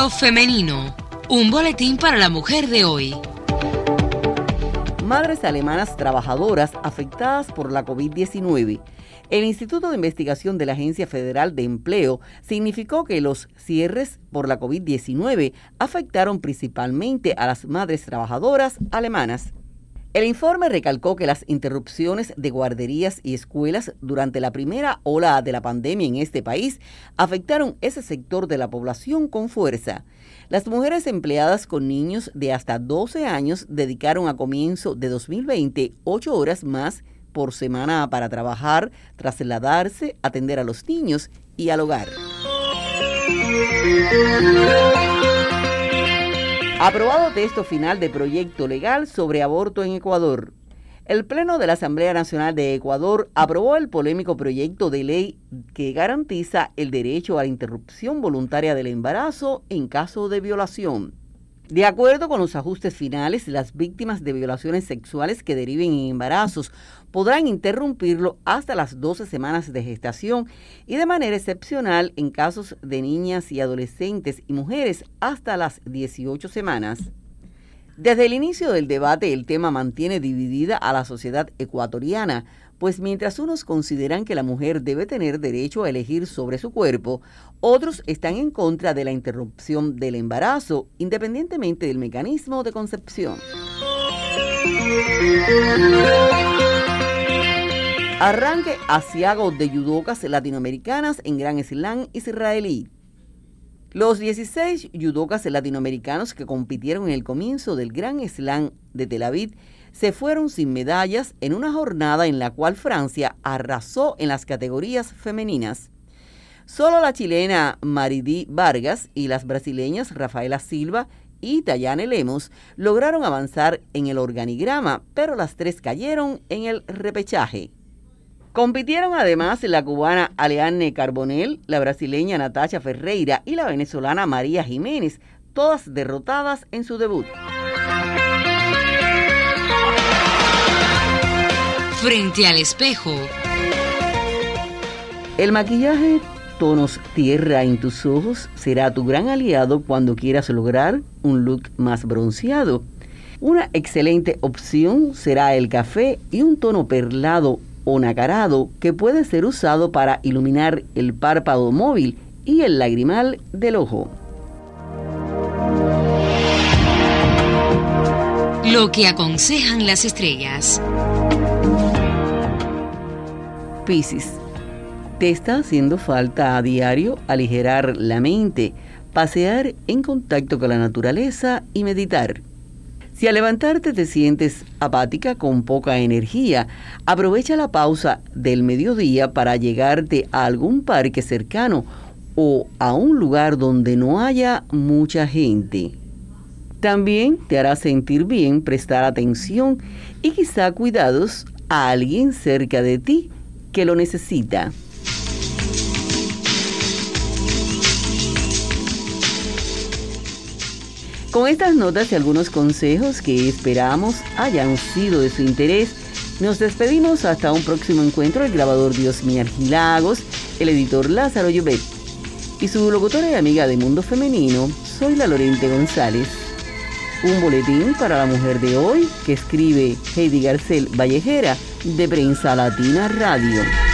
Mundo Femenino, un boletín para la mujer de hoy. Madres alemanas trabajadoras afectadas por la COVID-19. El Instituto de Investigación de la Agencia Federal de Empleo significó que los cierres por la COVID-19 afectaron principalmente a las madres trabajadoras alemanas. El informe recalcó que las interrupciones de guarderías y escuelas durante la primera ola de la pandemia en este país afectaron ese sector de la población con fuerza. Las mujeres empleadas con niños de hasta 12 años dedicaron a comienzo de 2020 8 horas más por semana para trabajar, trasladarse, atender a los niños y al hogar. Aprobado texto final de proyecto legal sobre aborto en Ecuador. El Pleno de la Asamblea Nacional de Ecuador aprobó el polémico proyecto de ley que garantiza el derecho a la interrupción voluntaria del embarazo en caso de violación. De acuerdo con los ajustes finales, las víctimas de violaciones sexuales que deriven en embarazos podrán interrumpirlo hasta las 12 semanas de gestación y de manera excepcional en casos de niñas y adolescentes y mujeres hasta las 18 semanas. Desde el inicio del debate, el tema mantiene dividida a la sociedad ecuatoriana, pues mientras unos consideran que la mujer debe tener derecho a elegir sobre su cuerpo, otros están en contra de la interrupción del embarazo, independientemente del mecanismo de concepción. Arranque asiago de yudocas latinoamericanas en Gran Slam israelí. Los 16 yudocas latinoamericanos que compitieron en el comienzo del Gran Slam de Tel Aviv se fueron sin medallas en una jornada en la cual Francia arrasó en las categorías femeninas. Solo la chilena Maridí Vargas y las brasileñas Rafaela Silva y Tayane Lemos lograron avanzar en el organigrama, pero las tres cayeron en el repechaje. Compitieron además la cubana Aleane Carbonell, la brasileña Natasha Ferreira y la venezolana María Jiménez, todas derrotadas en su debut. Frente al espejo. El maquillaje tonos tierra en tus ojos será tu gran aliado cuando quieras lograr un look más bronceado. Una excelente opción será el café y un tono perlado o nacarado que puede ser usado para iluminar el párpado móvil y el lagrimal del ojo. Lo que aconsejan las estrellas. Piscis, te está haciendo falta a diario aligerar la mente, pasear en contacto con la naturaleza y meditar. Si al levantarte te sientes apática con poca energía, aprovecha la pausa del mediodía para llegarte a algún parque cercano o a un lugar donde no haya mucha gente. También te hará sentir bien prestar atención y quizá cuidados a alguien cerca de ti que lo necesita. Con estas notas y algunos consejos que esperamos hayan sido de su interés, nos despedimos hasta un próximo encuentro. El grabador Diosmi Argilagos, el editor Lázaro Llobet y su locutora y amiga de Mundo Femenino, soy la Lorente González. Un boletín para la mujer de hoy que escribe Heidi Garcel Vallejera de Prensa Latina Radio.